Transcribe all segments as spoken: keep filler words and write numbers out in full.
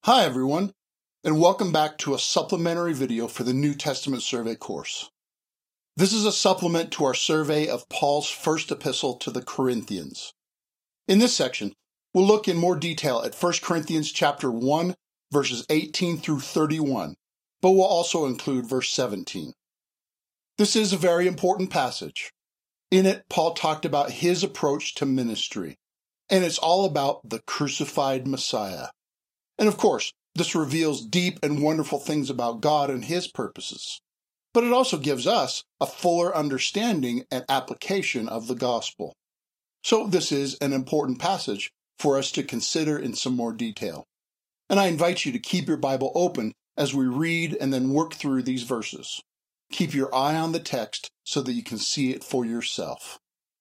Hi everyone, and welcome back to a supplementary video for the New Testament Survey course. This is a supplement to our survey of Paul's first epistle to the Corinthians. In this section, we'll look in more detail at First Corinthians chapter one, verses eighteen through thirty-one, but we'll also include verse seventeen. This is a very important passage. In it, Paul talked about his approach to ministry, and it's all about the crucified Messiah. And of course, this reveals deep and wonderful things about God and His purposes. But it also gives us a fuller understanding and application of the gospel. So this is an important passage for us to consider in some more detail. And I invite you to keep your Bible open as we read and then work through these verses. Keep your eye on the text so that you can see it for yourself.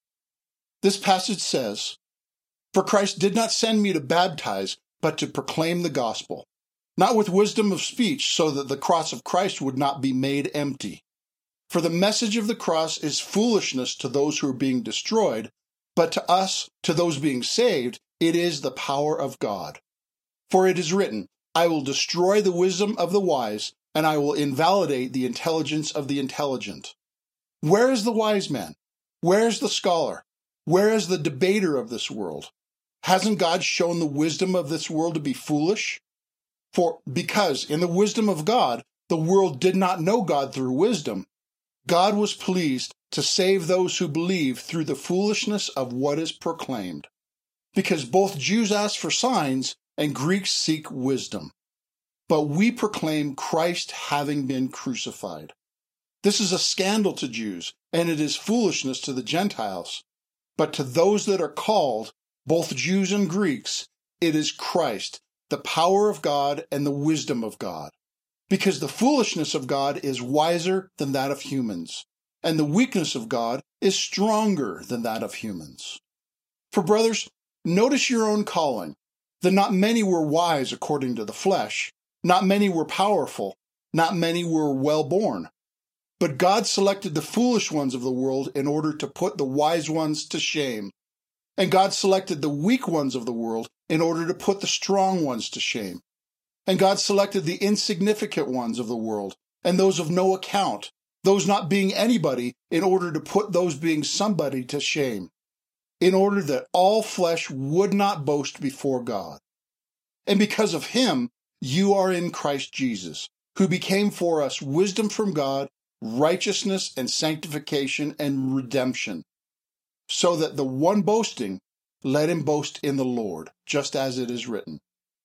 This passage says, "For Christ did not send me to baptize, but to proclaim the gospel, not with wisdom of speech, so that the cross of Christ would not be made empty. For the message of the cross is foolishness to those who are being destroyed, but to us, to those being saved, it is the power of God. For it is written, I will destroy the wisdom of the wise, and I will invalidate the intelligence of the intelligent. Where is the wise man? Where is the scholar? Where is the debater of this world? Hasn't God shown the wisdom of this world to be foolish? For because in the wisdom of God, the world did not know God through wisdom, God was pleased to save those who believe through the foolishness of what is proclaimed. Because both Jews ask for signs and Greeks seek wisdom. But we proclaim Christ having been crucified. This is a scandal to Jews, and it is foolishness to the Gentiles. But to those that are called, both Jews and Greeks, it is Christ, the power of God and the wisdom of God. Because the foolishness of God is wiser than that of humans, and the weakness of God is stronger than that of humans. For brothers, notice your own calling, that not many were wise according to the flesh, not many were powerful, not many were well-born. But God selected the foolish ones of the world in order to put the wise ones to shame. And God selected the weak ones of the world in order to put the strong ones to shame. And God selected the insignificant ones of the world and those of no account, those not being anybody, in order to put those being somebody to shame, in order that all flesh would not boast before God. And because of him, you are in Christ Jesus, who became for us wisdom from God, righteousness and sanctification and redemption. So that the one boasting, let him boast in the Lord, just as it is written."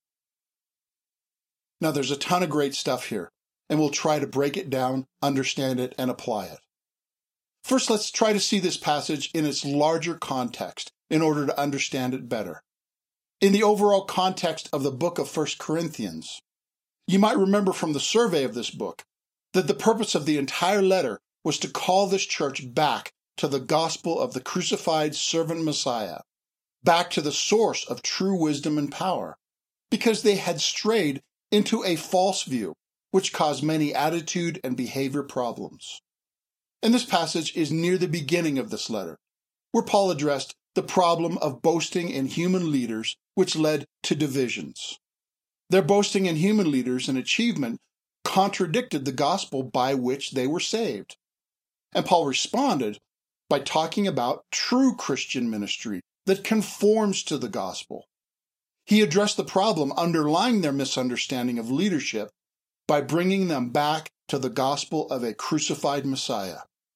Now there's a ton of great stuff here, and we'll try to break it down, understand it, and apply it. First, let's try to see this passage in its larger context in order to understand it better. In the overall context of the book of First Corinthians, you might remember from the survey of this book that the purpose of the entire letter was to call this church back to the gospel of the crucified servant Messiah, back to the source of true wisdom and power, because they had strayed into a false view, which caused many attitude and behavior problems. And this passage is near the beginning of this letter, where Paul addressed the problem of boasting in human leaders, which led to divisions. Their boasting in human leaders and achievement contradicted the gospel by which they were saved. And Paul responded by talking about true Christian ministry that conforms to the gospel. He addressed the problem underlying their misunderstanding of leadership by bringing them back to the gospel of a crucified Messiah.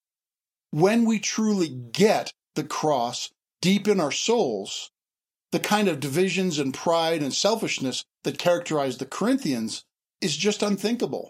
When we truly get the cross deep in our souls, the kind of divisions and pride and selfishness that characterized the Corinthians is just unthinkable.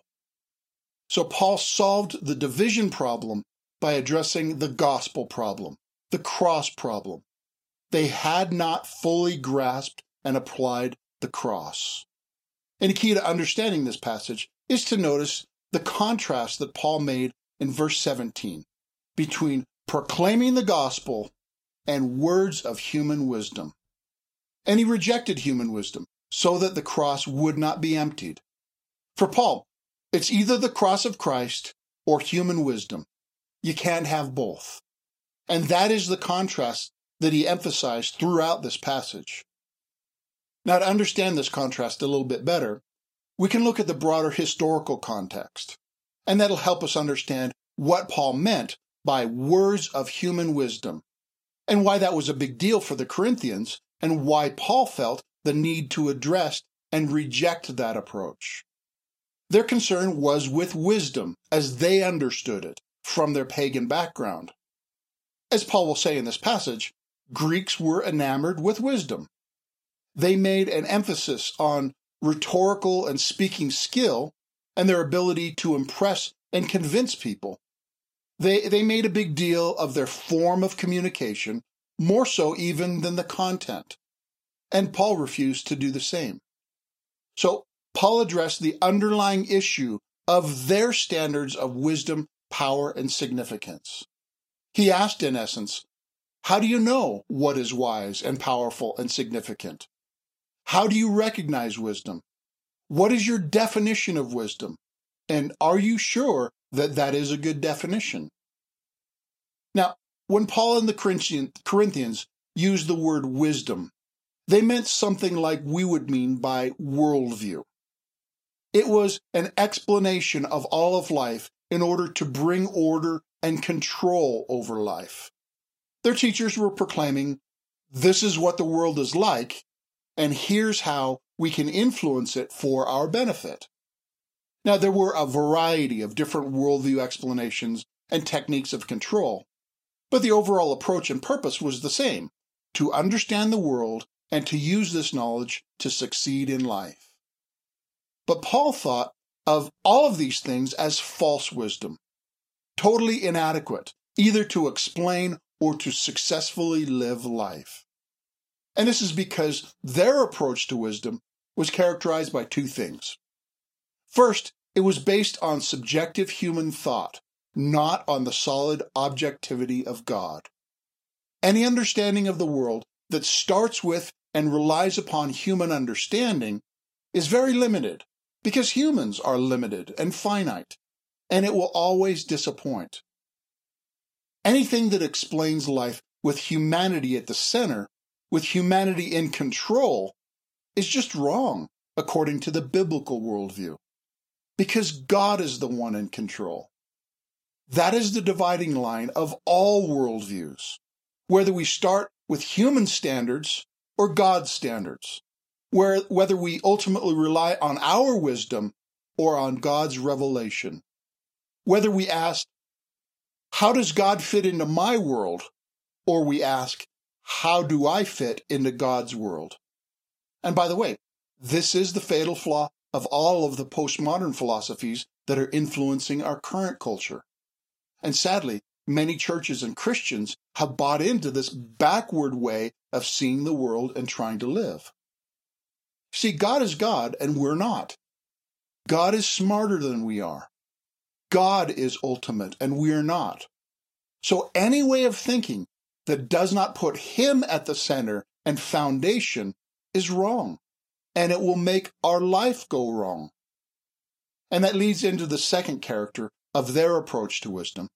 So Paul solved the division problem by addressing the gospel problem, the cross problem. They had not fully grasped and applied the cross. And a key to understanding this passage is to notice the contrast that Paul made in verse seventeen between proclaiming the gospel and words of human wisdom. And he rejected human wisdom so that the cross would not be emptied. For Paul, it's either the cross of Christ or human wisdom. You can't have both. And that is the contrast that he emphasized throughout this passage. Now, to understand this contrast a little bit better, we can look at the broader historical context, and that'll help us understand what Paul meant by words of human wisdom, and why that was a big deal for the Corinthians, and why Paul felt the need to address and reject that approach. Their concern was with wisdom as they understood it from their pagan background. As Paul will say in this passage, Greeks were enamored with wisdom. They made an emphasis on rhetorical and speaking skill and their ability to impress and convince people. They, they made a big deal of their form of communication, more so even than the content. And Paul refused to do the same. So Paul addressed the underlying issue of their standards of wisdom, power, and significance. He asked, in essence, how do you know what is wise and powerful and significant? How do you recognize wisdom? What is your definition of wisdom? And are you sure that that is a good definition? Now, when Paul and the Corinthians used the word wisdom, they meant something like we would mean by worldview. It was an explanation of all of life in order to bring order and control over life. Their teachers were proclaiming, this is what the world is like, and here's how we can influence it for our benefit. Now, there were a variety of different worldview explanations and techniques of control, but the overall approach and purpose was the same, to understand the world and to use this knowledge to succeed in life. But Paul thought of all of these things as false wisdom, totally inadequate, either to explain or to successfully live life. And this is because their approach to wisdom was characterized by two things. First, it was based on subjective human thought, not on the solid objectivity of God. Any understanding of the world that starts with and relies upon human understanding is very limited, because humans are limited and finite, and it will always disappoint. Anything that explains life with humanity at the center, with humanity in control, is just wrong according to the biblical worldview, because God is the one in control. That is the dividing line of all worldviews, whether we start with human standards or God's standards, where whether we ultimately rely on our wisdom or on God's revelation, whether we ask, how does God fit into my world? Or we ask, how do I fit into God's world? And by the way, this is the fatal flaw of all of the postmodern philosophies that are influencing our current culture. And sadly, many churches and Christians have bought into this backward way of seeing the world and trying to live. See, God is God and we're not. God is smarter than we are. God is ultimate and we're not. So any way of thinking that does not put him at the center and foundation is wrong, and it will make our life go wrong. And that leads into the second character of their approach to wisdom.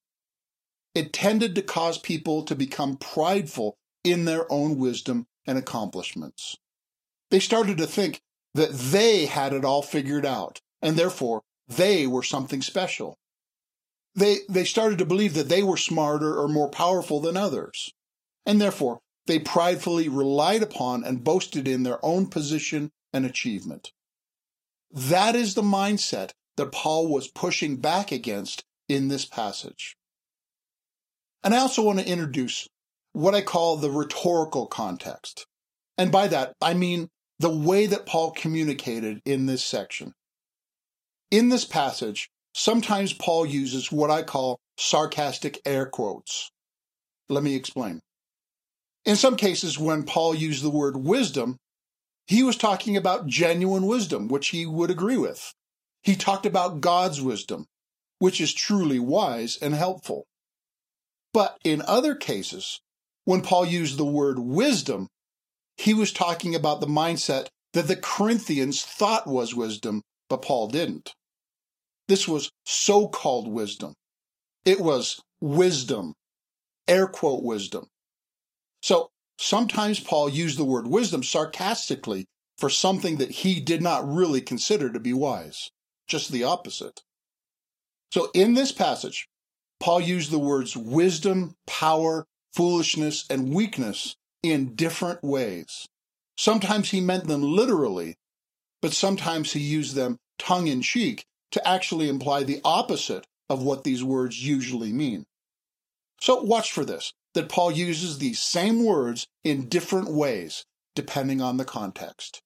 It tended to cause people to become prideful in their own wisdom and accomplishments. They started to think that they had it all figured out, and therefore they were something special. They, they started to believe that they were smarter or more powerful than others, and therefore they pridefully relied upon and boasted in their own position and achievement. That is the mindset that Paul was pushing back against in this passage. And I also want to introduce what I call the rhetorical context. And by that, I mean the way that Paul communicated in this section. In this passage, sometimes Paul uses what I call sarcastic air quotes. Let me explain. In some cases, when Paul used the word wisdom, he was talking about genuine wisdom, which he would agree with. He talked about God's wisdom, which is truly wise and helpful. But in other cases, when Paul used the word wisdom, he was talking about the mindset that the Corinthians thought was wisdom, but Paul didn't. This was so-called wisdom. It was wisdom, air quote wisdom. So sometimes Paul used the word wisdom sarcastically, for something that he did not really consider to be wise, just the opposite. So in this passage, Paul used the words wisdom, power, foolishness, and weakness in different ways. Sometimes he meant them literally, but sometimes he used them tongue-in-cheek to actually imply the opposite of what these words usually mean. So watch for this, that Paul uses these same words in different ways, depending on the context.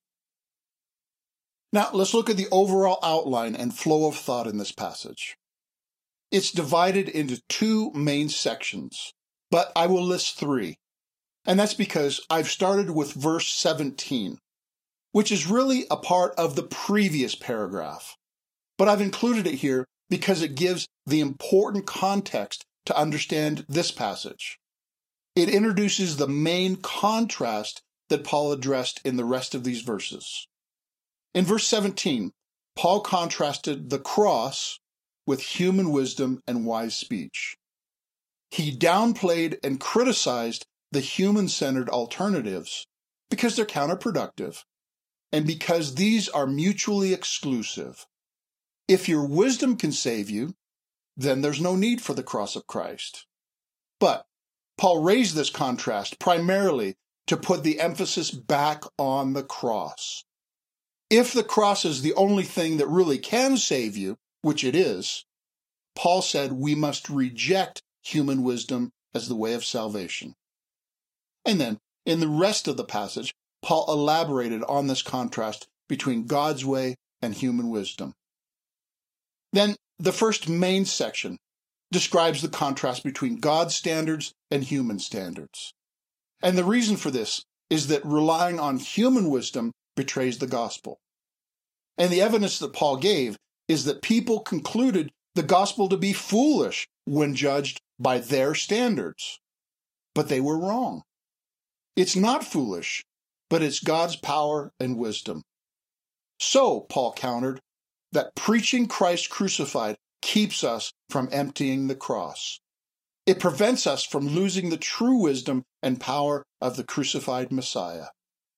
Now, let's look at the overall outline and flow of thought in this passage. It's divided into two main sections, but I will list three. And that's because I've started with verse seventeen, which is really a part of the previous paragraph. But I've included it here because it gives the important context to understand this passage. It introduces the main contrast that Paul addressed in the rest of these verses. In verse seventeen, Paul contrasted the cross with human wisdom and wise speech. He downplayed and criticized the human-centered alternatives because they're counterproductive and because these are mutually exclusive. If your wisdom can save you, then there's no need for the cross of Christ. But Paul raised this contrast primarily to put the emphasis back on the cross. If the cross is the only thing that really can save you, which it is, Paul said we must reject human wisdom as the way of salvation. And then, in the rest of the passage, Paul elaborated on this contrast between God's way and human wisdom. Then, the first main section describes the contrast between God's standards and human standards. And the reason for this is that relying on human wisdom betrays the gospel. And the evidence that Paul gave is that people concluded the gospel to be foolish when judged by their standards. But they were wrong. It's not foolish, but it's God's power and wisdom. So, Paul countered, that preaching Christ crucified keeps us from emptying the cross. It prevents us from losing the true wisdom and power of the crucified Messiah.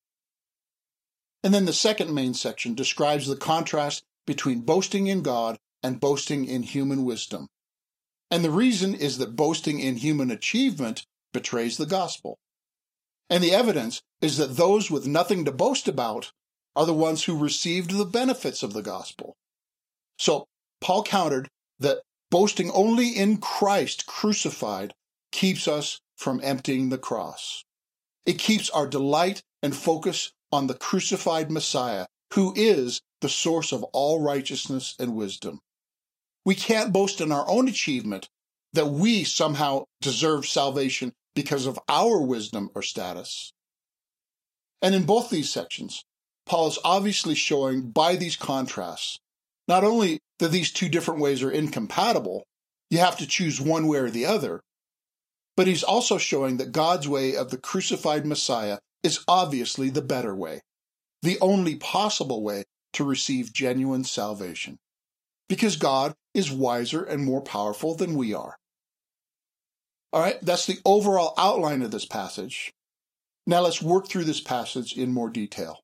And then the second main section describes the contrast between boasting in God and boasting in human wisdom. And the reason is that boasting in human achievement betrays the gospel. And the evidence is that those with nothing to boast about are the ones who received the benefits of the gospel. So Paul countered that boasting only in Christ crucified keeps us from emptying the cross. It keeps our delight and focus on the crucified Messiah, who is the source of all righteousness and wisdom. We can't boast in our own achievement that we somehow deserve salvation because of our wisdom or status. And in both these sections, Paul is obviously showing by these contrasts not only that these two different ways are incompatible, you have to choose one way or the other, but he's also showing that God's way of the crucified Messiah is obviously the better way, the only possible way to receive genuine salvation, because God is wiser and more powerful than we are. All right, that's the overall outline of this passage. Now let's work through this passage in more detail.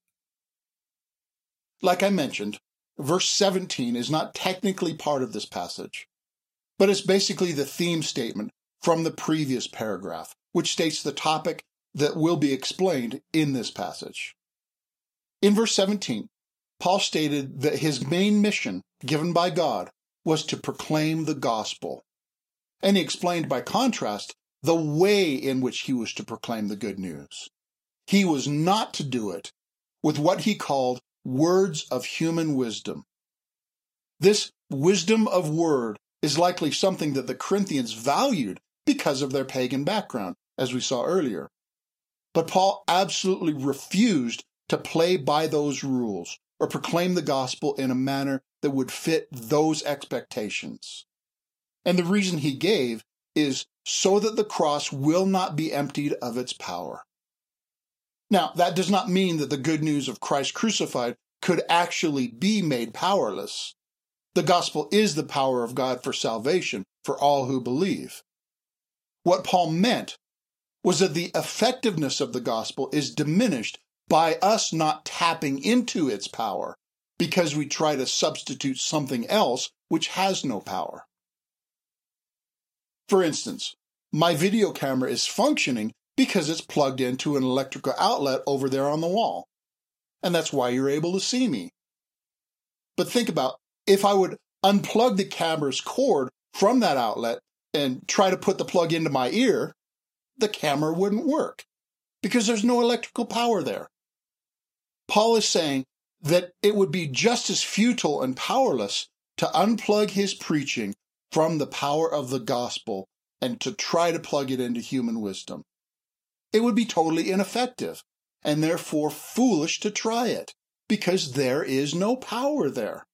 Like I mentioned, verse seventeen is not technically part of this passage, but it's basically the theme statement from the previous paragraph, which states the topic that will be explained in this passage. In verse seventeen, Paul stated that his main mission given by God was to proclaim the gospel. And he explained by contrast the way in which he was to proclaim the good news. He was not to do it with what he called words of human wisdom. This wisdom of word is likely something that the Corinthians valued because of their pagan background, as we saw earlier. But Paul absolutely refused to play by those rules or proclaim the gospel in a manner that would fit those expectations. And the reason he gave is so that the cross will not be emptied of its power. Now, that does not mean that the good news of Christ crucified could actually be made powerless. The gospel is the power of God for salvation for all who believe. What Paul meant was that the effectiveness of the gospel is diminished by us not tapping into its power because we try to substitute something else which has no power. For instance, my video camera is functioning because it's plugged into an electrical outlet over there on the wall, and that's why you're able to see me. But think about if I would unplug the camera's cord from that outlet and try to put the plug into my ear, the camera wouldn't work because there's no electrical power there. Paul is saying that it would be just as futile and powerless to unplug his preaching from the power of the gospel and to try to plug it into human wisdom. It would be totally ineffective and therefore foolish to try it because there is no power there.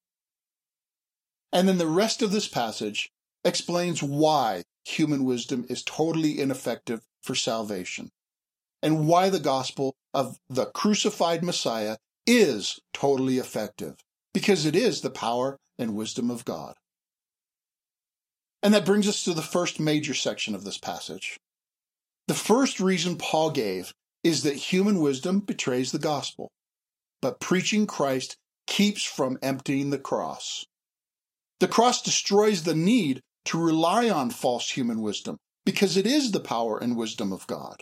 And then the rest of this passage explains why human wisdom is totally ineffective for salvation and why the gospel of the crucified Messiah is totally effective, because it is the power and wisdom of God. And that brings us to the first major section of this passage. The first reason Paul gave is that human wisdom betrays the gospel, but preaching Christ keeps from emptying the cross. The cross destroys the need to rely on false human wisdom because it is the power and wisdom of God.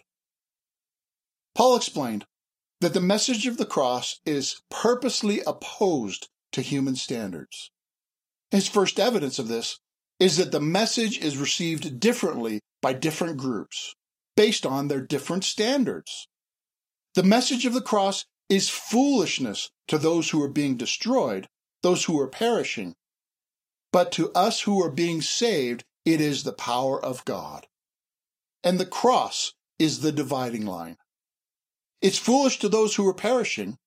Paul explained that the message of the cross is purposely opposed to human standards. His first evidence of this is that the message is received differently by different groups based on their different standards. The message of the cross is foolishness to those who are being destroyed, those who are perishing. But to us who are being saved, it is the power of God. And the cross is the dividing line. It's foolish to those who are perishing.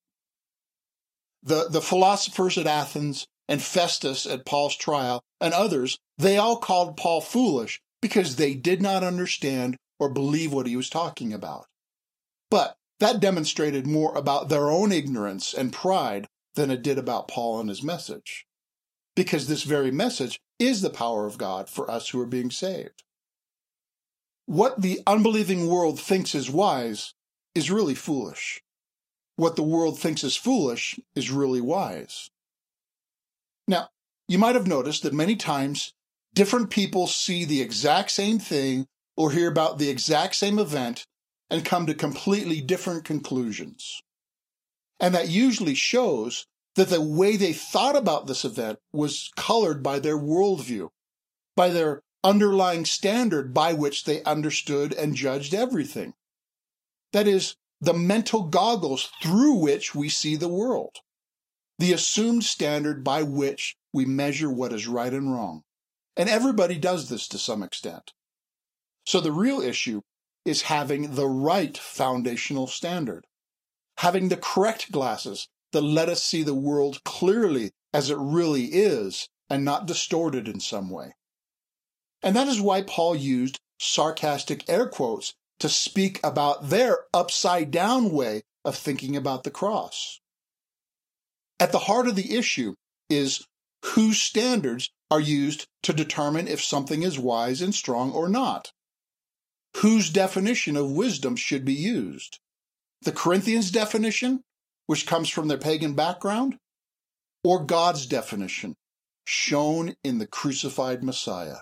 The, the philosophers at Athens and Festus at Paul's trial and others, they all called Paul foolish because they did not understand or believe what he was talking about. But that demonstrated more about their own ignorance and pride than it did about Paul and his message. Because this very message is the power of God for us who are being saved. What the unbelieving world thinks is wise is really foolish. What the world thinks is foolish is really wise. Now, you might have noticed that many times different people see the exact same thing or hear about the exact same event and come to completely different conclusions. And that usually shows that the way they thought about this event was colored by their worldview, by their underlying standard by which they understood and judged everything. That is, the mental goggles through which we see the world, the assumed standard by which we measure what is right and wrong. And everybody does this to some extent. So the real issue is having the right foundational standard, having the correct glasses that let us see the world clearly as it really is and not distorted in some way. And that is why Paul used sarcastic air quotes to speak about their upside-down way of thinking about the cross. At the heart of the issue is whose standards are used to determine if something is wise and strong or not. Whose definition of wisdom should be used? The Corinthians' definition, which comes from their pagan background, or God's definition, shown in the crucified Messiah?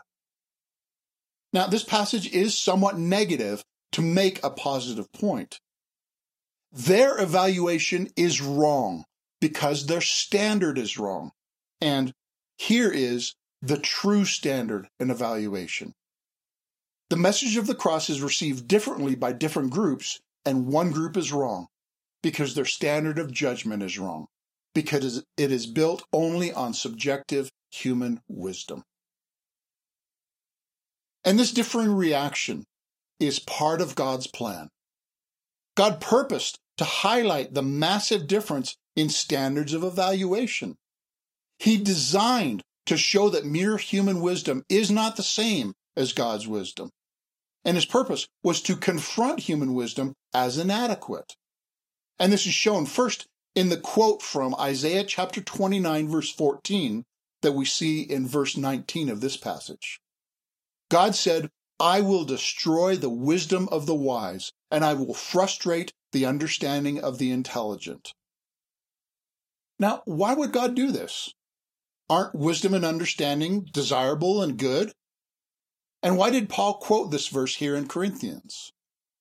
Now, this passage is somewhat negative to make a positive point. Their evaluation is wrong because their standard is wrong. And here is the true standard and evaluation. The message of the cross is received differently by different groups, and one group is wrong because their standard of judgment is wrong, because it is built only on subjective human wisdom. And this differing reaction is part of God's plan. God purposed to highlight the massive difference in standards of evaluation. He designed to show that mere human wisdom is not the same as God's wisdom. And his purpose was to confront human wisdom as inadequate. And this is shown first in the quote from Isaiah chapter twenty-nine, verse fourteen, that we see in verse nineteen of this passage. God said, "I will destroy the wisdom of the wise, and I will frustrate the understanding of the intelligent. Now, why would God do this? Aren't wisdom and understanding desirable and good? And why did Paul quote this verse here in Corinthians?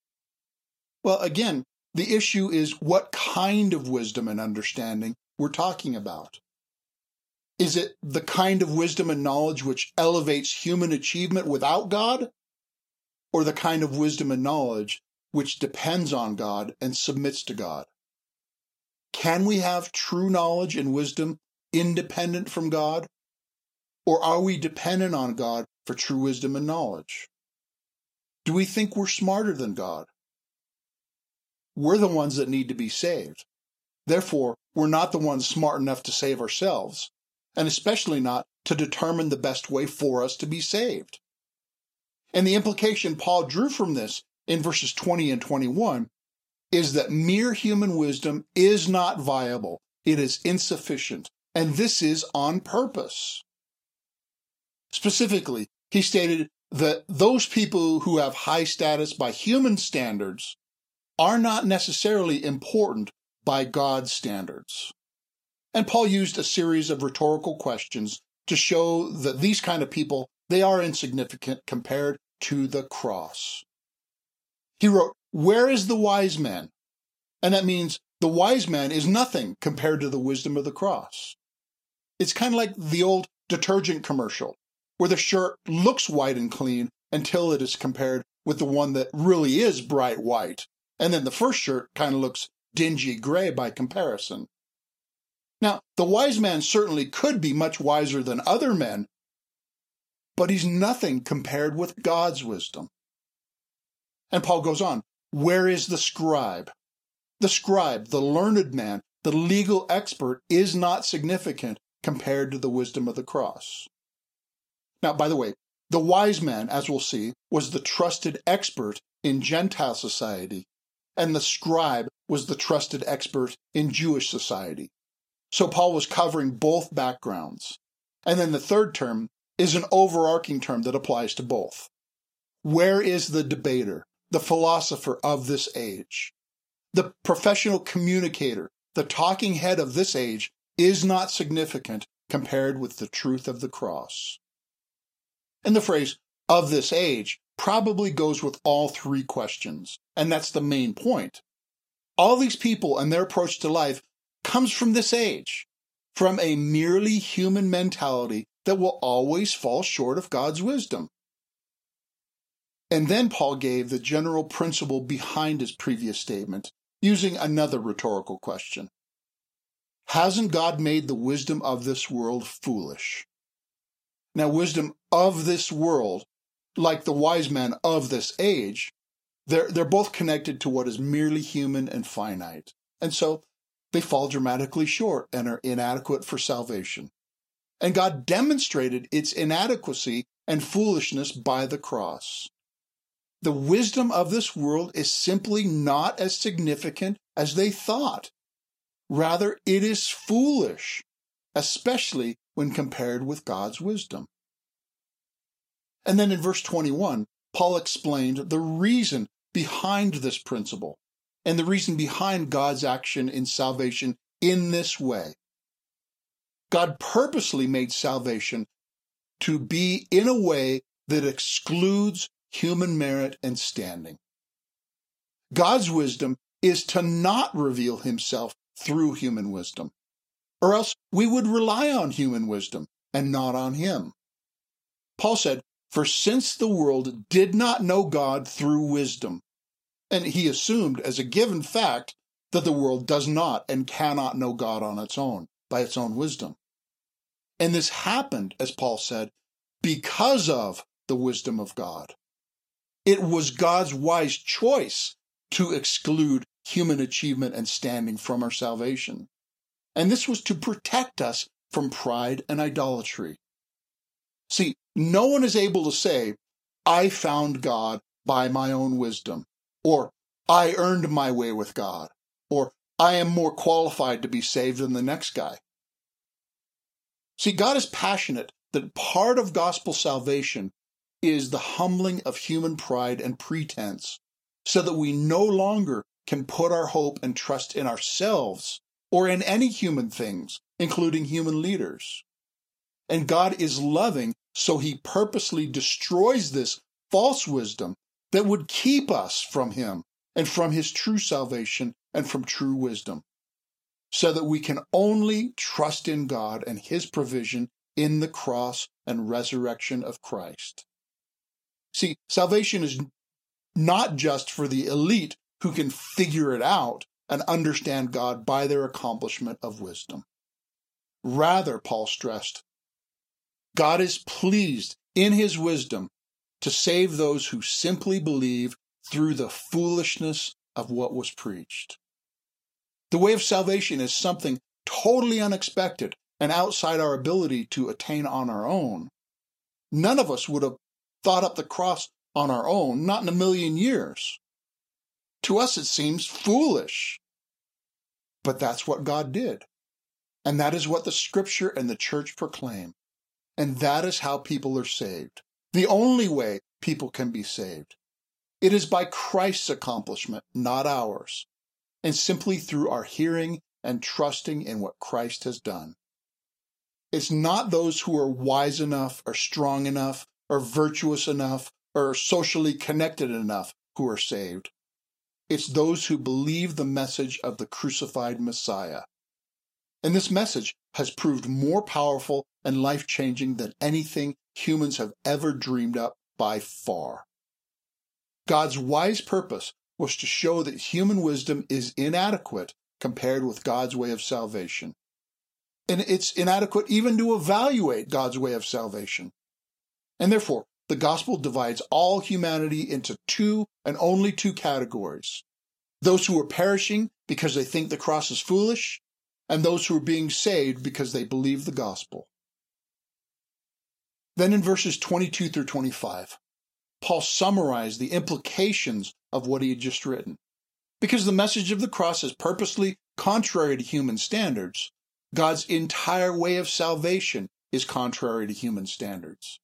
Well, again, the issue is what kind of wisdom and understanding we're talking about. Is it the kind of wisdom and knowledge which elevates human achievement without God? Or the kind of wisdom and knowledge which depends on God and submits to God? Can we have true knowledge and wisdom independent from God? Or are we dependent on God for true wisdom and knowledge? Do we think we're smarter than God? We're the ones that need to be saved. Therefore, we're not the ones smart enough to save ourselves, and especially not to determine the best way for us to be saved. And the implication Paul drew from this in verses twenty and twenty-one is that mere human wisdom is not viable. It is insufficient, and this is on purpose. Specifically, he stated that those people who have high status by human standards are not necessarily important by God's standards. And Paul used a series of rhetorical questions to show that these kind of people, they are insignificant compared to the cross. He wrote, "Where is the wise man?" And that means the wise man is nothing compared to the wisdom of the cross. It's kind of like the old detergent commercial, where the shirt looks white and clean until it is compared with the one that really is bright white. And then the first shirt kind of looks dingy gray by comparison. Now, the wise man certainly could be much wiser than other men, but he's nothing compared with God's wisdom. And Paul goes on, where is the scribe? The scribe, the learned man, the legal expert, is not significant compared to the wisdom of the cross. Now, by the way, the wise man, as we'll see, was the trusted expert in Gentile society, and the scribe was the trusted expert in Jewish society. So Paul was covering both backgrounds. And then the third term is an overarching term that applies to both. Where is the debater, the philosopher of this age? The professional communicator, the talking head of this age, is not significant compared with the truth of the cross. And the phrase, of this age, probably goes with all three questions, and that's the main point. All these people and their approach to life comes from this age, from a merely human mentality that will always fall short of God's wisdom. And then Paul gave the general principle behind his previous statement, using another rhetorical question. Hasn't God made the wisdom of this world foolish? Now, wisdom of this world, like the wise man of this age, they're, they're both connected to what is merely human and finite. And so they fall dramatically short and are inadequate for salvation. And God demonstrated its inadequacy and foolishness by the cross. The wisdom of this world is simply not as significant as they thought. Rather, it is foolish, especially when compared with God's wisdom. And then in verse twenty-one, Paul explained the reason behind this principle and the reason behind God's action in salvation in this way. God purposely made salvation to be in a way that excludes human merit and standing. God's wisdom is to not reveal himself through human wisdom, or else we would rely on human wisdom and not on him. Paul said, "For since the world did not know God through wisdom," and he assumed as a given fact that the world does not and cannot know God on its own, by its own wisdom. And this happened, as Paul said, because of the wisdom of God. It was God's wise choice to exclude human achievement and standing from our salvation. And this was to protect us from pride and idolatry. See, no one is able to say, I found God by my own wisdom, or I earned my way with God, or I am more qualified to be saved than the next guy. See, God is passionate that part of gospel salvation is the humbling of human pride and pretense, so that we no longer can put our hope and trust in ourselves or in any human things, including human leaders. And God is loving, so he purposely destroys this false wisdom that would keep us from him and from his true salvation and from true wisdom, so that we can only trust in God and his provision in the cross and resurrection of Christ. See, salvation is not just for the elite who can figure it out and understand God by their accomplishment of wisdom. Rather, Paul stressed, God is pleased in his wisdom to save those who simply believe through the foolishness of what was preached. The way of salvation is something totally unexpected and outside our ability to attain on our own. None of us would have thought up the cross on our own, not in a million years. To us it seems foolish. But that's what God did. And that is what the Scripture and the church proclaim. And that is how people are saved. The only way people can be saved. It is by Christ's accomplishment, not ours, and simply through our hearing and trusting in what Christ has done. It's not those who are wise enough or strong enough or virtuous enough or socially connected enough who are saved. It's those who believe the message of the crucified Messiah. And this message has proved more powerful and life-changing than anything humans have ever dreamed up by far. God's wise purpose was to show that human wisdom is inadequate compared with God's way of salvation. And it's inadequate even to evaluate God's way of salvation. And therefore, the gospel divides all humanity into two and only two categories. Those who are perishing because they think the cross is foolish, and those who are being saved because they believe the gospel. Then in verses twenty-two through twenty-five, Paul summarized the implications of what he had just written. Because the message of the cross is purposely contrary to human standards, God's entire way of salvation is contrary to human standards.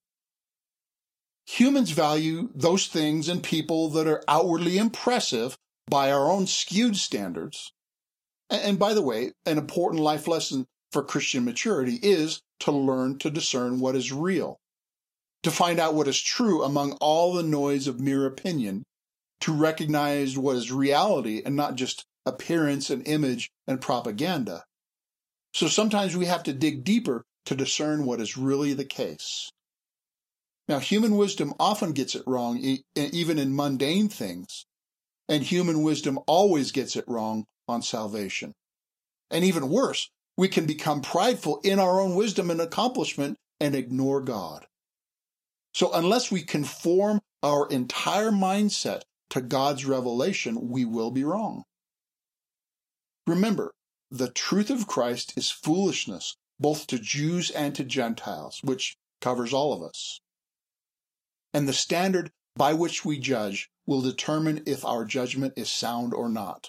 Humans value those things and people that are outwardly impressive by our own skewed standards. And by the way, an important life lesson for Christian maturity is to learn to discern what is real, to find out what is true among all the noise of mere opinion, to recognize what is reality and not just appearance and image and propaganda. So sometimes we have to dig deeper to discern what is really the case. Now, human wisdom often gets it wrong, even in mundane things, and human wisdom always gets it wrong on salvation. And even worse, we can become prideful in our own wisdom and accomplishment and ignore God. So unless we conform our entire mindset to God's revelation, we will be wrong. Remember, the truth of Christ is foolishness, both to Jews and to Gentiles, which covers all of us. And the standard by which we judge will determine if our judgment is sound or not.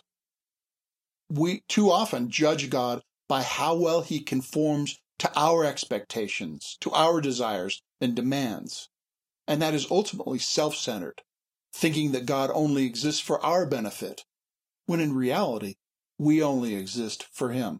We too often judge God by how well he conforms to our expectations, to our desires and demands. And that is ultimately self-centered, thinking that God only exists for our benefit, when in reality, we only exist for him.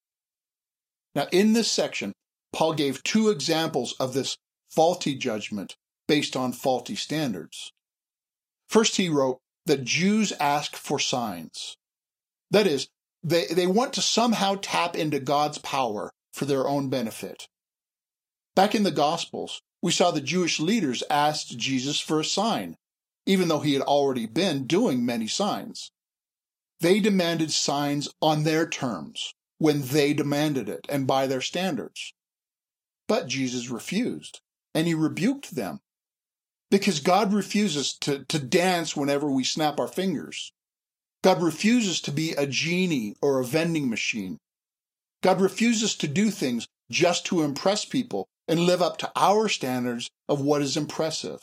Now, in this section, Paul gave two examples of this faulty judgment based on faulty standards. First, he wrote that Jews ask for signs. That is, they, they want to somehow tap into God's power for their own benefit. Back in the Gospels, we saw the Jewish leaders asked Jesus for a sign, even though he had already been doing many signs. They demanded signs on their terms, when they demanded it, and by their standards. But Jesus refused, and he rebuked them. Because God refuses to, to dance whenever we snap our fingers. God refuses to be a genie or a vending machine. God refuses to do things just to impress people and live up to our standards of what is impressive.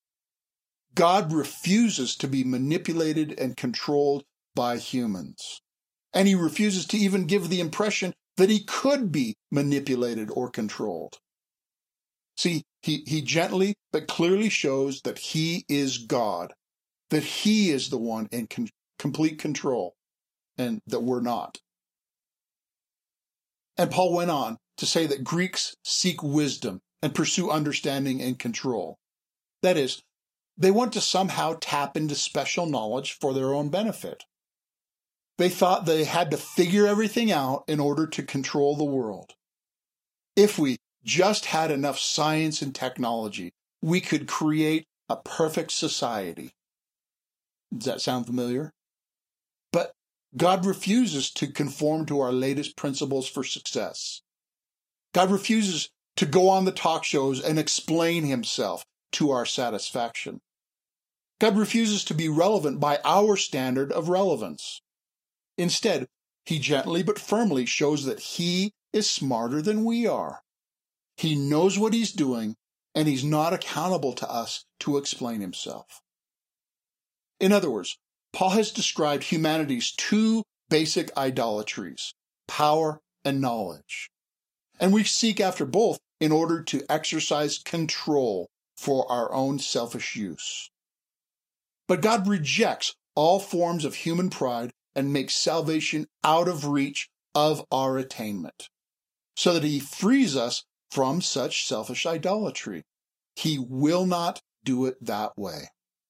God refuses to be manipulated and controlled by humans. And he refuses to even give the impression that he could be manipulated or controlled. See, he, he gently but clearly shows that he is God, that he is the one in con- complete control, and that we're not. And Paul went on to say that Greeks seek wisdom and pursue understanding and control. That is, they want to somehow tap into special knowledge for their own benefit. They thought they had to figure everything out in order to control the world. If we just had enough science and technology, we could create a perfect society. Does that sound familiar? But God refuses to conform to our latest principles for success. God refuses to go on the talk shows and explain himself to our satisfaction. God refuses to be relevant by our standard of relevance. Instead, he gently but firmly shows that he is smarter than we are. He knows what he's doing, and he's not accountable to us to explain himself. In other words, Paul has described humanity's two basic idolatries, power and knowledge. And we seek after both in order to exercise control for our own selfish use. But God rejects all forms of human pride and makes salvation out of reach of our attainment, so that he frees us from such selfish idolatry. He will not do it that way.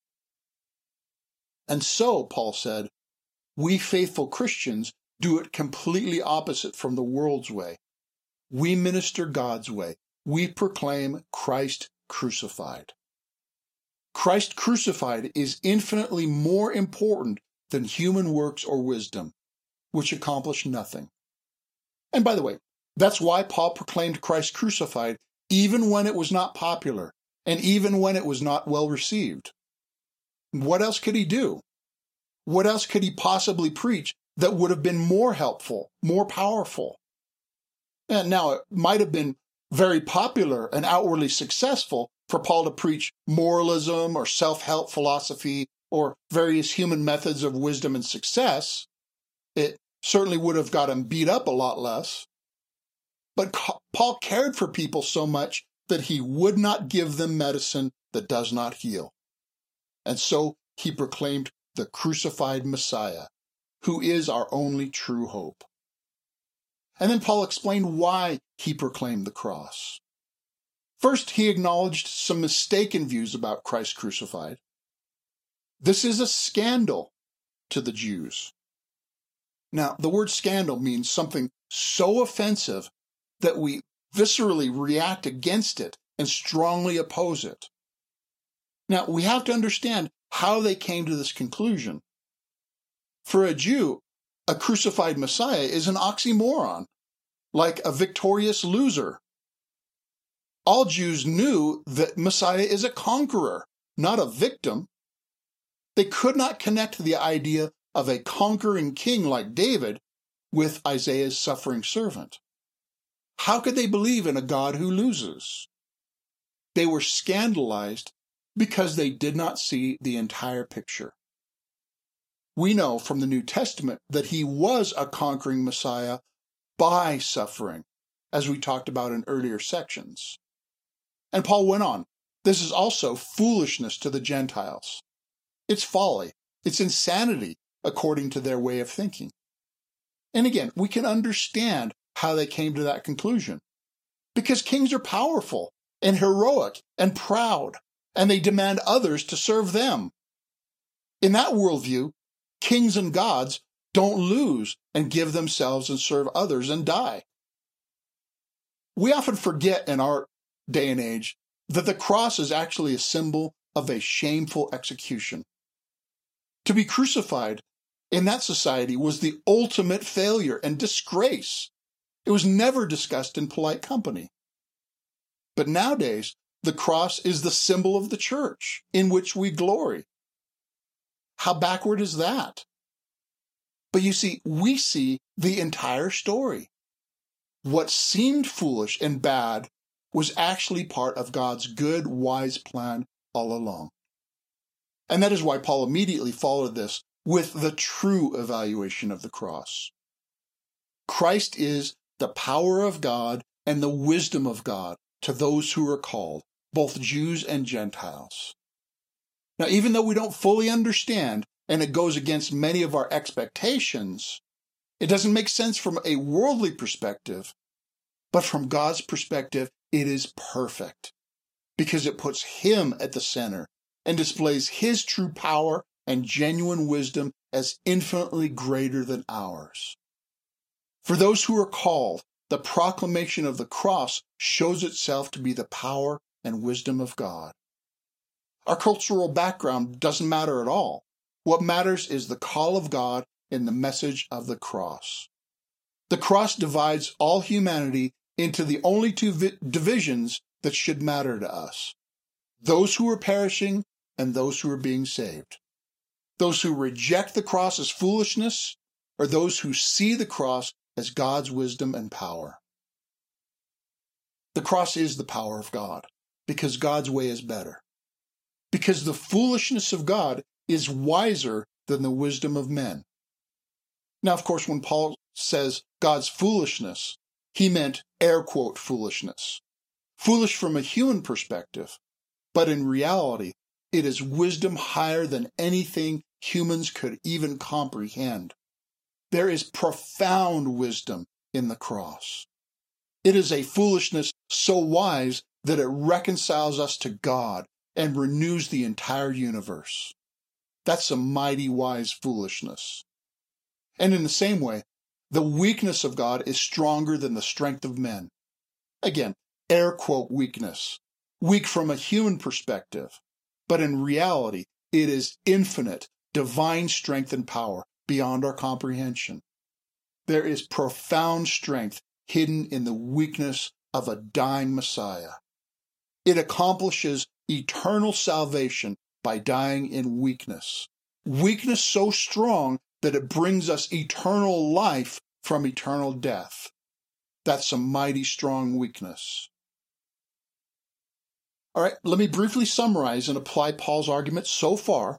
And so, Paul said, we faithful Christians do it completely opposite from the world's way. We minister God's way. We proclaim Christ crucified. Christ crucified is infinitely more important than human works or wisdom, which accomplish nothing. And by the way, that's why Paul proclaimed Christ crucified even when it was not popular and even when it was not well received. What else could he do? What else could he possibly preach that would have been more helpful, more powerful? And now, it might have been very popular and outwardly successful for Paul to preach moralism or self-help philosophy or various human methods of wisdom and success. It certainly would have got him beat up a lot less. But Paul cared for people so much that he would not give them medicine that does not heal. And so he proclaimed the crucified Messiah, who is our only true hope. And then Paul explained why he proclaimed the cross. First, he acknowledged some mistaken views about Christ crucified. This is a scandal to the Jews. Now, the word scandal means something so offensive that we viscerally react against it and strongly oppose it. Now, we have to understand how they came to this conclusion. For a Jew, a crucified Messiah is an oxymoron, like a victorious loser. All Jews knew that Messiah is a conqueror, not a victim. They could not connect the idea of a conquering king like David with Isaiah's suffering servant. How could they believe in a God who loses? They were scandalized because they did not see the entire picture. We know from the New Testament that he was a conquering Messiah by suffering, as we talked about in earlier sections. And Paul went on, this is also foolishness to the Gentiles. It's folly. It's insanity, according to their way of thinking. And again, we can understand how they came to that conclusion. Because kings are powerful and heroic and proud, and they demand others to serve them. In that worldview, kings and gods don't lose and give themselves and serve others and die. We often forget in our day and age that the cross is actually a symbol of a shameful execution. To be crucified in that society was the ultimate failure and disgrace. It was never discussed in polite company. But nowadays, the cross is the symbol of the church in which we glory. How backward is that? But you see, we see the entire story. What seemed foolish and bad was actually part of God's good, wise plan all along. And that is why Paul immediately followed this with the true evaluation of the cross. Christ is the power of God and the wisdom of God to those who are called, both Jews and Gentiles. Now, even though we don't fully understand and it goes against many of our expectations, it doesn't make sense from a worldly perspective, but from God's perspective, it is perfect because it puts Him at the center and displays His true power and genuine wisdom as infinitely greater than ours. For those who are called, the proclamation of the cross shows itself to be the power and wisdom of God. Our cultural background doesn't matter at all. What matters is the call of God in the message of the cross. The cross divides all humanity into the only two vi- divisions that should matter to us: those who are perishing and those who are being saved. Those who reject the cross as foolishness, or those who see the cross as God's wisdom and power. The cross is the power of God, because God's way is better. Because the foolishness of God is wiser than the wisdom of men. Now, of course, when Paul says God's foolishness, he meant air quote foolishness. Foolish from a human perspective, but in reality, it is wisdom higher than anything humans could even comprehend. There is profound wisdom in the cross. It is a foolishness so wise that it reconciles us to God and renews the entire universe. That's a mighty wise foolishness. And in the same way, the weakness of God is stronger than the strength of men. Again, air quote weakness. Weak from a human perspective, but in reality, it is infinite, divine strength and power beyond our comprehension. There is profound strength hidden in the weakness of a dying Messiah. It accomplishes eternal salvation by dying in weakness. Weakness so strong that it brings us eternal life from eternal death. That's a mighty strong weakness. All right, let me briefly summarize and apply Paul's argument so far.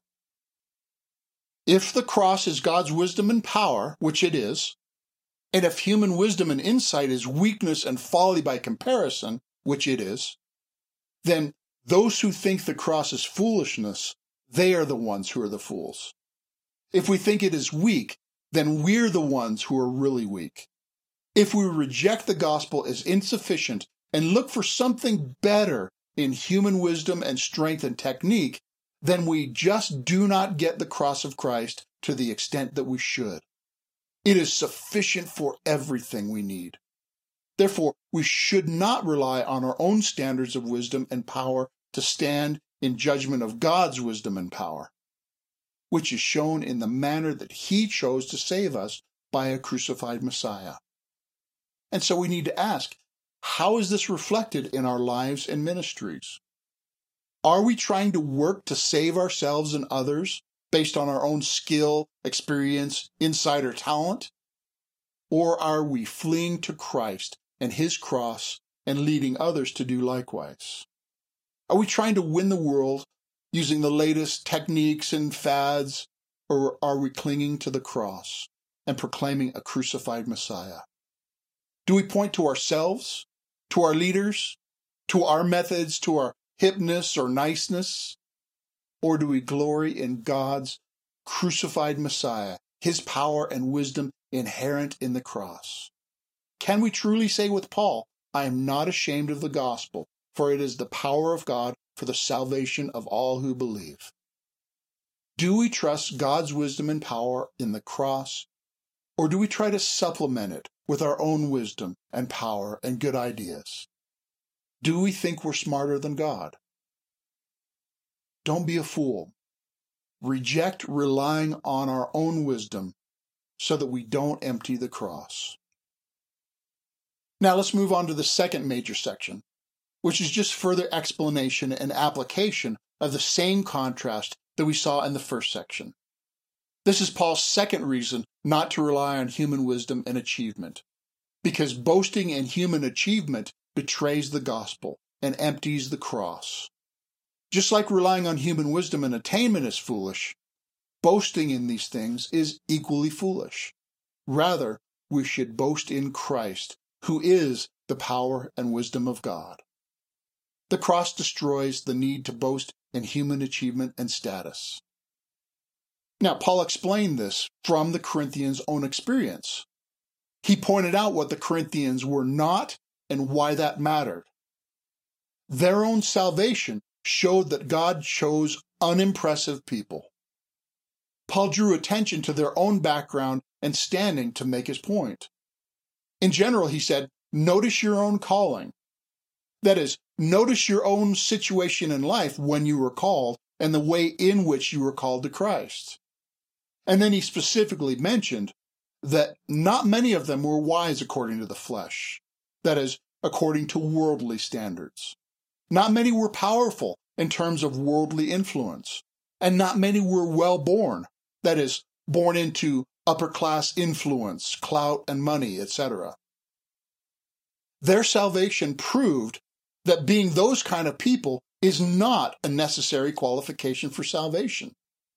If the cross is God's wisdom and power, which it is, and if human wisdom and insight is weakness and folly by comparison, which it is, then those who think the cross is foolishness, they are the ones who are the fools. If we think it is weak, then we're the ones who are really weak. If we reject the gospel as insufficient and look for something better in human wisdom and strength and technique, then we just do not get the cross of Christ to the extent that we should. It is sufficient for everything we need. Therefore, we should not rely on our own standards of wisdom and power to stand in judgment of God's wisdom and power, which is shown in the manner that He chose to save us by a crucified Messiah. And so we need to ask, how is this reflected in our lives and ministries? Are we trying to work to save ourselves and others based on our own skill, experience, insight, or talent? Or are we fleeing to Christ and His cross and leading others to do likewise? Are we trying to win the world using the latest techniques and fads, or are we clinging to the cross and proclaiming a crucified Messiah? Do we point to ourselves, to our leaders, to our methods, to our hipness or niceness? Or do we glory in God's crucified Messiah, His power and wisdom inherent in the cross? Can we truly say with Paul, I am not ashamed of the gospel, for it is the power of God for the salvation of all who believe? Do we trust God's wisdom and power in the cross, or do we try to supplement it with our own wisdom and power and good ideas? Do we think we're smarter than God? Don't be a fool. Reject relying on our own wisdom so that we don't empty the cross. Now let's move on to the second major section, which is just further explanation and application of the same contrast that we saw in the first section. This is Paul's second reason not to rely on human wisdom and achievement, because boasting in human achievement betrays the gospel and empties the cross. Just like relying on human wisdom and attainment is foolish, boasting in these things is equally foolish. Rather, we should boast in Christ, who is the power and wisdom of God. The cross destroys the need to boast in human achievement and status. Now, Paul explained this from the Corinthians' own experience. He pointed out what the Corinthians were not and why that mattered. Their own salvation showed that God chose unimpressive people. Paul drew attention to their own background and standing to make his point. In general, he said, notice your own calling. That is, notice your own situation in life when you were called and the way in which you were called to Christ. And then he specifically mentioned that not many of them were wise according to the flesh, that is, according to worldly standards. Not many were powerful in terms of worldly influence, and not many were well-born, that is, born into upper-class influence, clout, and money, et cetera. Their salvation proved that being those kind of people is not a necessary qualification for salvation.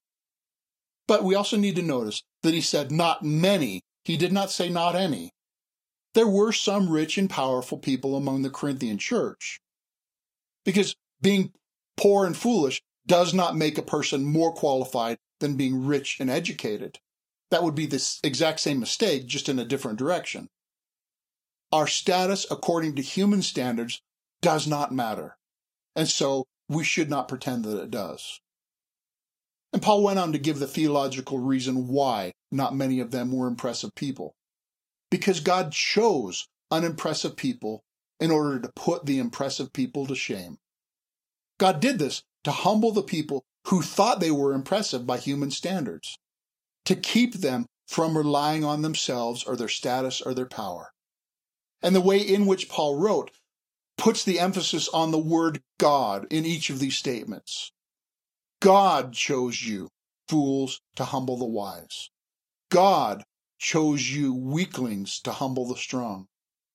But we also need to notice that he said not many. He did not say not any. There were some rich and powerful people among the Corinthian church. Because being poor and foolish does not make a person more qualified than being rich and educated. That would be the exact same mistake, just in a different direction. Our status, according to human standards, does not matter. And so we should not pretend that it does. And Paul went on to give the theological reason why not many of them were impressive people. Because God chose unimpressive people in order to put the impressive people to shame. God did this to humble the people who thought they were impressive by human standards, to keep them from relying on themselves or their status or their power. And the way in which Paul wrote puts the emphasis on the word God in each of these statements. God chose you, fools, to humble the wise. God chose you, weaklings, to humble the strong.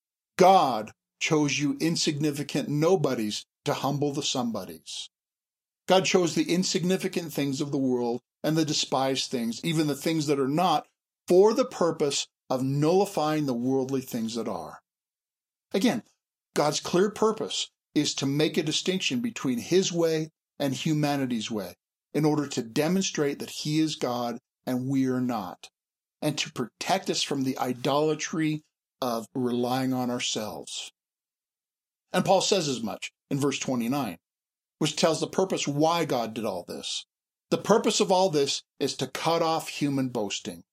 God chose you, insignificant nobodies, to humble the somebodies. God chose the insignificant things of the world and the despised things, even the things that are not, for the purpose of nullifying the worldly things that are. Again, God's clear purpose is to make a distinction between his way and humanity's way in order to demonstrate that he is God and we are not, and to protect us from the idolatry of relying on ourselves. And Paul says as much in verse twenty-nine, which tells the purpose why God did all this. The purpose of all this is to cut off human boasting.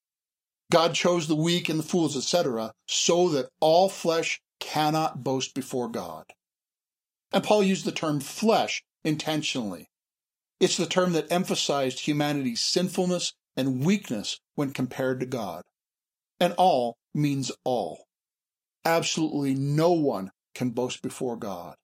God chose the weak and the fools, et cetera, so that all flesh cannot boast before God. And Paul used the term flesh intentionally. It's the term that emphasized humanity's sinfulness and weakness when compared to God. And all means all. Absolutely no one can boast before God.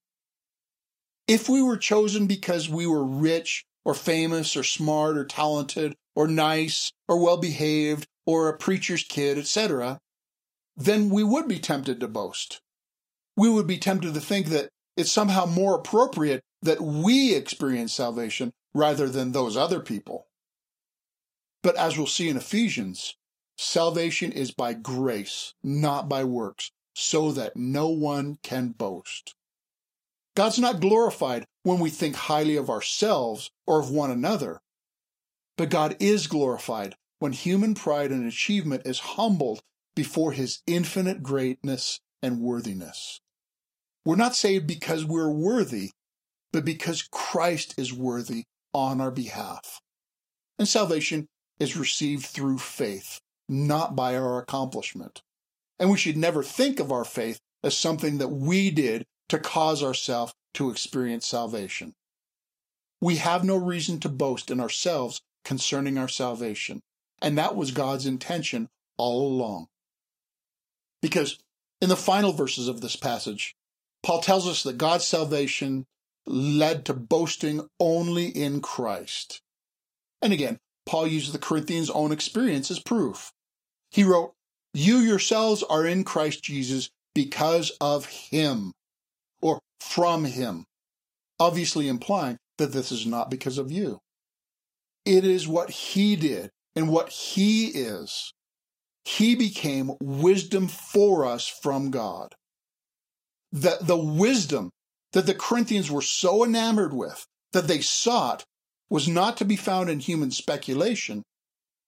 If we were chosen because we were rich or famous or smart or talented or nice or well-behaved or a preacher's kid, et cetera, then we would be tempted to boast. We would be tempted to think that it's somehow more appropriate that we experience salvation rather than those other people. But as we'll see in Ephesians, salvation is by grace, not by works, so that no one can boast. God's not glorified when we think highly of ourselves or of one another, but God is glorified when human pride and achievement is humbled before his infinite greatness and worthiness. We're not saved because we're worthy, but because Christ is worthy on our behalf. And salvation is received through faith, not by our accomplishment. And we should never think of our faith as something that we did to cause ourselves to experience salvation. We have no reason to boast in ourselves concerning our salvation, and that was God's intention all along. Because in the final verses of this passage, Paul tells us that God's salvation led to boasting only in Christ. And again, Paul uses the Corinthians' own experience as proof. He wrote, "You yourselves are in Christ Jesus because of him," or from him, obviously implying that this is not because of you. It is what he did and what he is. He became wisdom for us from God. The, the wisdom that the Corinthians were so enamored with that they sought was not to be found in human speculation,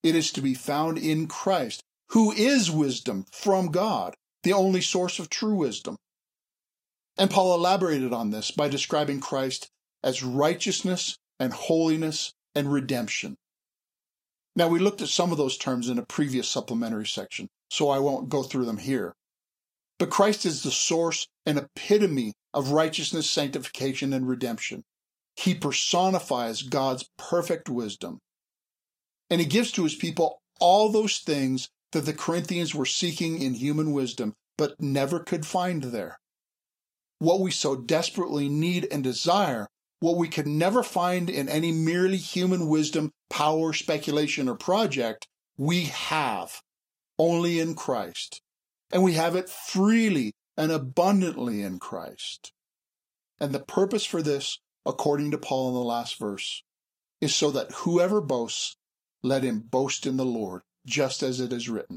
It is to be found in Christ, who is wisdom from God, the only source of true wisdom. And Paul elaborated on this by describing Christ as righteousness and holiness and redemption. Now, we looked at some of those terms in a previous supplementary section, so I won't go through them here. But Christ is the source and epitome of righteousness, sanctification, and redemption. He personifies God's perfect wisdom. And he gives to his people all those things that the Corinthians were seeking in human wisdom, but never could find there. What we so desperately need and desire, what we could never find in any merely human wisdom, power, speculation, or project, we have only in Christ. And we have it freely and abundantly in Christ. And the purpose for this, according to Paul in the last verse, is so that whoever boasts, let him boast in the Lord, just as it is written.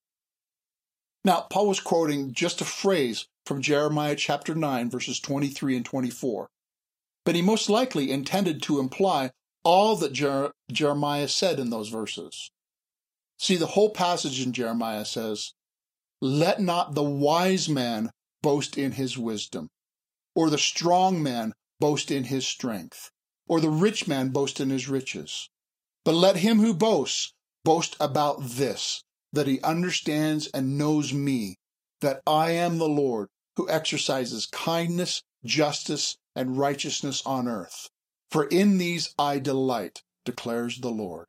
Now, Paul was quoting just a phrase from Jeremiah chapter nine, verses twenty-three and twenty-four. But he most likely intended to imply all that Jer- Jeremiah said in those verses. See, the whole passage in Jeremiah says, "Let not the wise man boast in his wisdom, or the strong man boast in his strength, or the rich man boast in his riches. But let him who boasts boast about this, that he understands and knows me, that I am the Lord, who exercises kindness, justice, and righteousness on earth. For in these I delight, declares the Lord."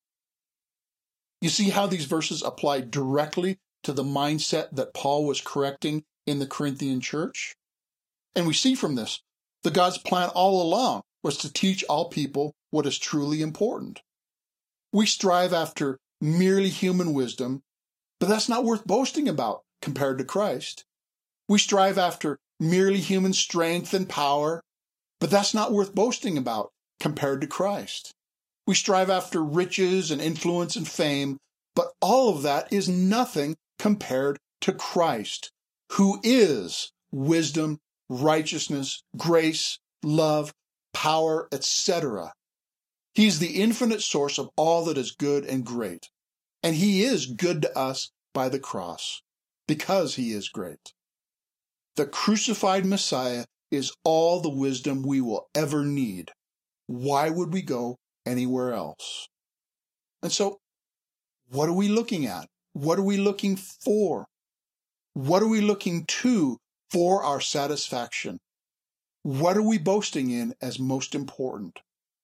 You see how these verses apply directly to the mindset that Paul was correcting in the Corinthian church? And we see from this that God's plan all along was to teach all people what is truly important. We strive after merely human wisdom, but that's not worth boasting about compared to Christ. We strive after merely human strength and power, but that's not worth boasting about compared to Christ. We strive after riches and influence and fame, but all of that is nothing compared to Christ, who is wisdom, righteousness, grace, love, power, et cetera. He's the infinite source of all that is good and great, and he is good to us by the cross, because he is great. The crucified Messiah is all the wisdom we will ever need. Why would we go anywhere else? And so, what are we looking at? What are we looking for? What are we looking to for our satisfaction? What are we boasting in as most important?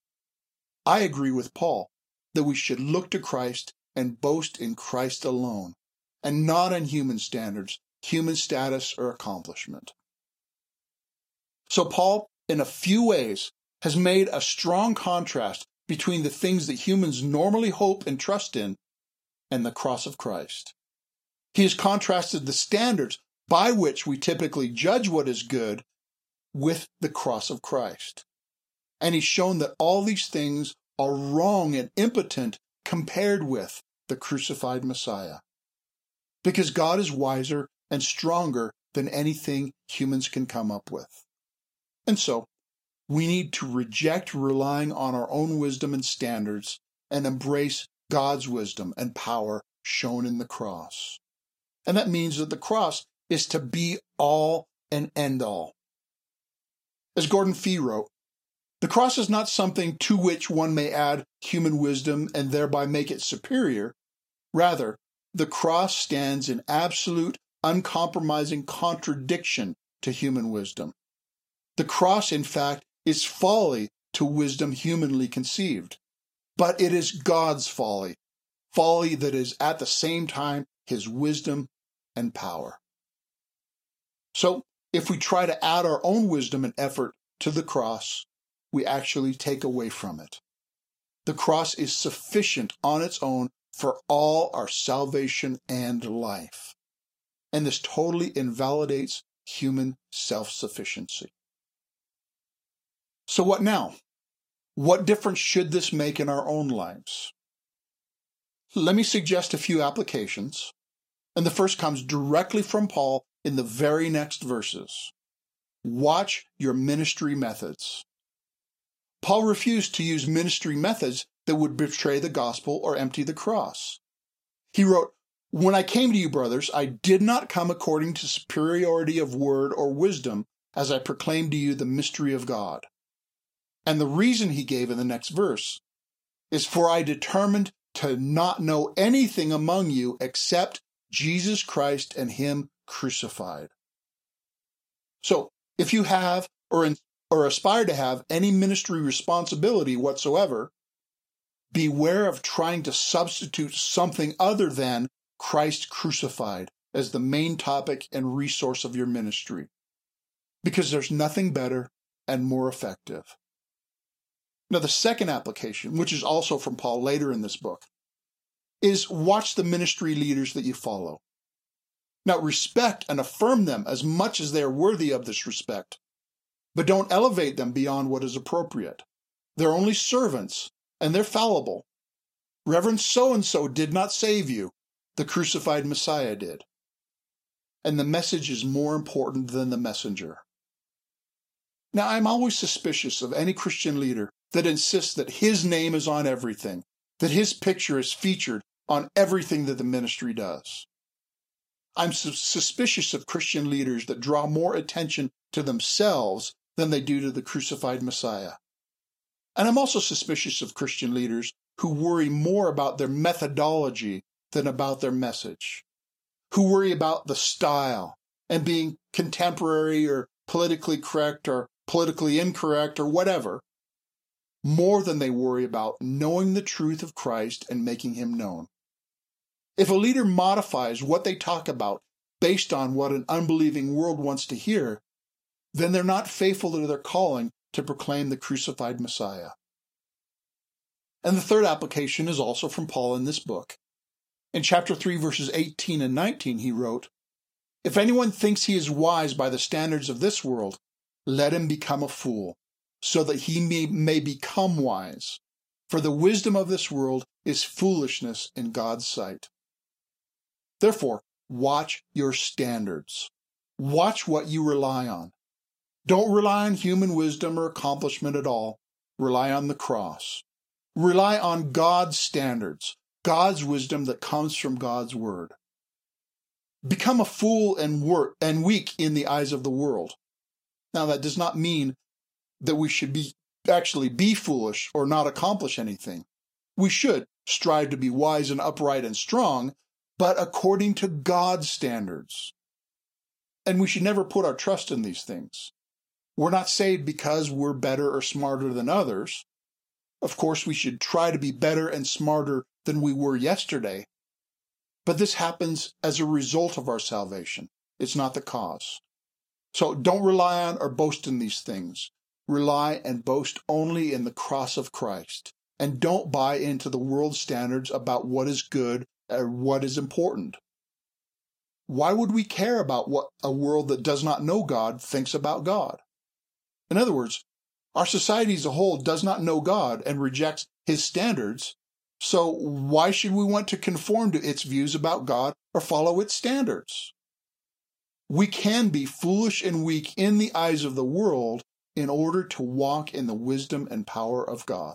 I agree with Paul that we should look to Christ and boast in Christ alone, and not on human standards, human status, or accomplishment. So Paul, in a few ways, has made a strong contrast between the things that humans normally hope and trust in and the cross of Christ. He has contrasted the standards by which we typically judge what is good with the cross of Christ. And he's shown that all these things are wrong and impotent compared with the crucified Messiah. Because God is wiser and stronger than anything humans can come up with. And so, we need to reject relying on our own wisdom and standards and embrace God's wisdom and power shown in the cross. And that means that the cross is to be all and end all. As Gordon Fee wrote, the cross is not something to which one may add human wisdom and thereby make it superior. Rather, the cross stands in absolute, uncompromising contradiction to human wisdom. The cross, in fact, is folly to wisdom humanly conceived. But it is God's folly, folly that is at the same time his wisdom and power. So, if we try to add our own wisdom and effort to the cross, we actually take away from it. The cross is sufficient on its own for all our salvation and life. And this totally invalidates human self-sufficiency. So what now? What difference should this make in our own lives? Let me suggest a few applications. And the first comes directly from Paul in the very next verses. Watch your ministry methods. Paul refused to use ministry methods that would betray the gospel or empty the cross. He wrote, "When I came to you, brothers, I did not come according to superiority of word or wisdom, as I proclaimed to you the mystery of God." And the reason he gave in the next verse is, "For I determined to not know anything among you except Jesus Christ and him crucified." So, if you have or, in, or aspire to have any ministry responsibility whatsoever, beware of trying to substitute something other than Christ crucified as the main topic and resource of your ministry, because there's nothing better and more effective. Now, the second application, which is also from Paul later in this book, is watch the ministry leaders that you follow. Now, respect and affirm them as much as they are worthy of this respect, but don't elevate them beyond what is appropriate. They're only servants, and they're fallible. Reverend so-and-so did not save you. The crucified Messiah did. And the message is more important than the messenger. Now, I'm always suspicious of any Christian leader that insists that his name is on everything, that his picture is featured on everything that the ministry does. I'm su- suspicious of Christian leaders that draw more attention to themselves than they do to the crucified Messiah. And I'm also suspicious of Christian leaders who worry more about their methodology than about their message, who worry about the style and being contemporary or politically correct or politically incorrect or whatever, more than they worry about knowing the truth of Christ and making him known. If a leader modifies what they talk about based on what an unbelieving world wants to hear, then they're not faithful to their calling to proclaim the crucified Messiah. And the third application is also from Paul in this book. In chapter three, verses eighteen and nineteen, he wrote, "If anyone thinks he is wise by the standards of this world, let him become a fool, so that he may, may become wise. For the wisdom of this world is foolishness in God's sight." Therefore, watch your standards. Watch what you rely on. Don't rely on human wisdom or accomplishment at all. Rely on the cross. Rely on God's standards, God's wisdom that comes from God's word. Become a fool and, wor- and weak in the eyes of the world. Now, that does not mean that we should be actually be foolish or not accomplish anything. We should strive to be wise and upright and strong, but according to God's standards. And we should never put our trust in these things. We're not saved because we're better or smarter than others. Of course, we should try to be better and smarter than we were yesterday. But this happens as a result of our salvation. It's not the cause. So don't rely on or boast in these things. Rely and boast only in the cross of Christ. And don't buy into the world's standards about what is good or what is important. Why would we care about what a world that does not know God thinks about God? In other words, our society as a whole does not know God and rejects his standards, so why should we want to conform to its views about God or follow its standards? We can be foolish and weak in the eyes of the world in order to walk in the wisdom and power of God.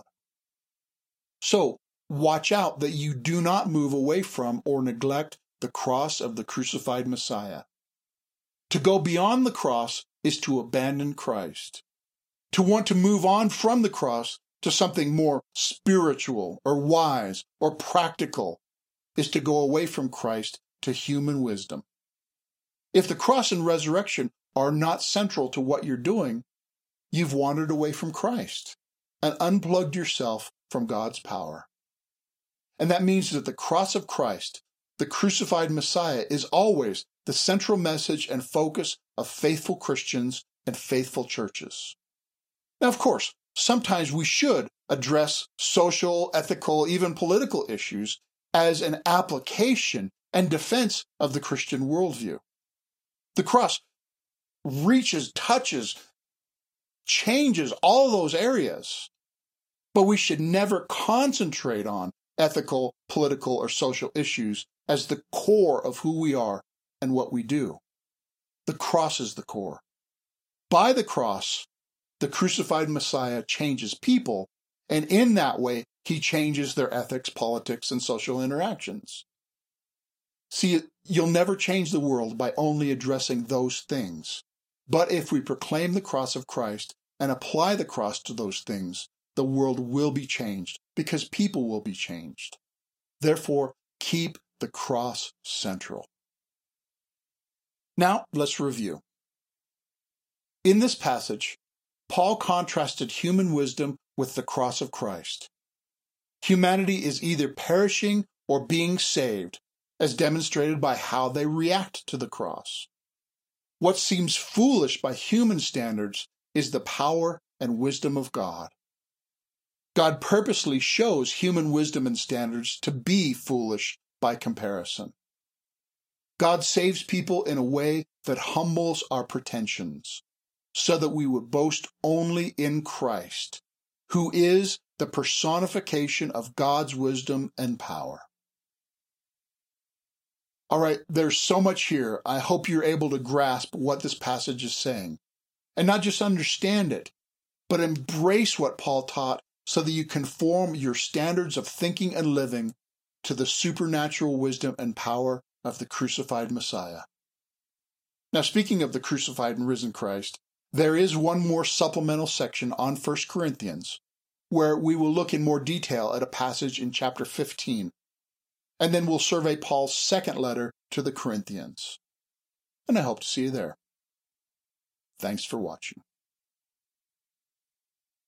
So, watch out that you do not move away from or neglect the cross of the crucified Messiah. To go beyond the cross is to abandon Christ. To want to move on from the cross to something more spiritual or wise or practical is to go away from Christ to human wisdom. If the cross and resurrection are not central to what you're doing, you've wandered away from Christ and unplugged yourself from God's power. And that means that the cross of Christ, the crucified Messiah, is always the central message and focus of faithful Christians and faithful churches. Now, of course, sometimes we should address social, ethical, even political issues as an application and defense of the Christian worldview. The cross reaches, touches, changes all those areas, but we should never concentrate on ethical, political, or social issues as the core of who we are and what we do. The cross is the core. By the cross, the crucified Messiah changes people, and in that way, He changes their ethics, politics, and social interactions. See, you'll never change the world by only addressing those things. But if we proclaim the cross of Christ and apply the cross to those things, the world will be changed because people will be changed. Therefore, keep the cross central. Now, let's review. In this passage, Paul contrasted human wisdom with the cross of Christ. Humanity is either perishing or being saved, as demonstrated by how they react to the cross. What seems foolish by human standards is the power and wisdom of God. God purposely shows human wisdom and standards to be foolish by comparison. God saves people in a way that humbles our pretensions, so that we would boast only in Christ, who is the personification of God's wisdom and power. All right, there's so much here. I hope you're able to grasp what this passage is saying, and not just understand it, but embrace what Paul taught so that you conform your standards of thinking and living to the supernatural wisdom and power of the crucified Messiah. Now, speaking of the crucified and risen Christ, there is one more supplemental section on First Corinthians, where we will look in more detail at a passage in chapter fifteen, and then we'll survey Paul's second letter to the Corinthians. And I hope to see you there. Thanks for watching.